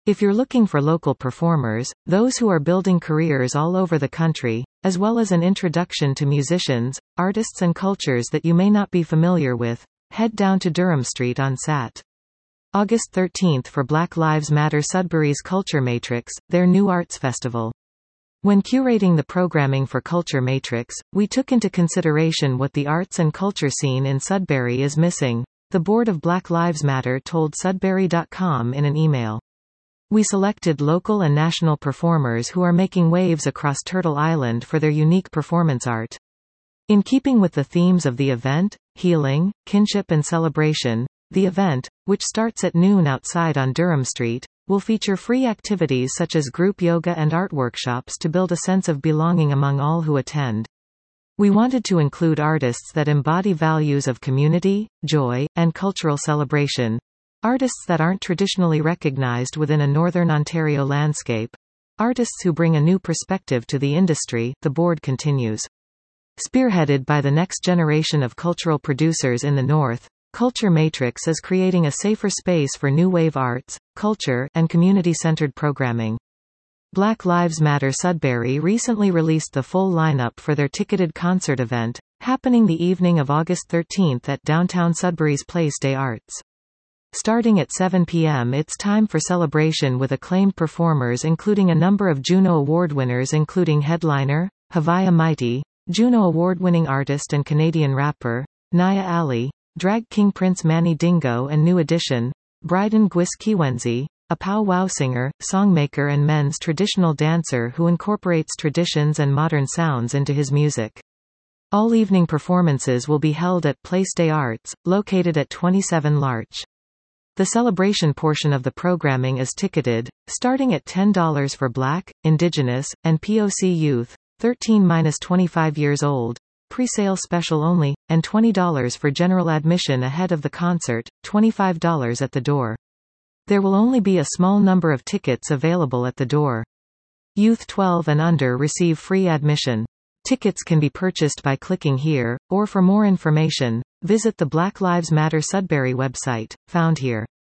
If you're looking for local performers, those who are building careers all over the country, as well as an introduction to musicians, artists and cultures that you may not be familiar with, head down to Durham Street on Sat. August 13 for Black Lives Matter Sudbury's Culture Matrix, their new arts festival. When curating the programming for Culture Matrix, we took into consideration what the arts and culture scene in Sudbury is missing, the board of Black Lives Matter told Sudbury.com in an email. We selected local and national performers who are making waves across Turtle Island for their unique performance art. In keeping with the themes of the event, healing, kinship and celebration, the event, which starts at noon outside on Durham Street, will feature free activities such as group yoga and art workshops to build a sense of belonging among all who attend. We wanted to include artists that embody values of community, joy, and cultural celebration. Artists that aren't traditionally recognized within a Northern Ontario landscape. Artists who bring a new perspective to the industry, the board continues. Spearheaded by the next generation of cultural producers in the North, Culture Matrix is creating a safer space for new wave arts, culture, and community-centered programming. Black Lives Matter Sudbury recently released the full lineup for their ticketed concert event, happening the evening of August 13 at downtown Sudbury's Place des Arts. Starting at 7 p.m. it's time for celebration with acclaimed performers including a number of Juno Award winners including headliner, Havaya Mighty, Juno Award-winning artist and Canadian rapper, Naya Ali, drag king Prince Manny Dingo and New Edition, Bryden Gwis Kiwenzi, a powwow singer, songmaker and men's traditional dancer who incorporates traditions and modern sounds into his music. All evening performances will be held at Place des Arts, located at 27 Larch. The celebration portion of the programming is ticketed, starting at $10 for Black, Indigenous, and POC youth, 13–25 years old, pre-sale special only, and $20 for general admission ahead of the concert, $25 at the door. There will only be a small number of tickets available at the door. Youth 12 and under receive free admission. Tickets can be purchased by clicking here, or for more information, visit the Black Lives Matter Sudbury website, found here.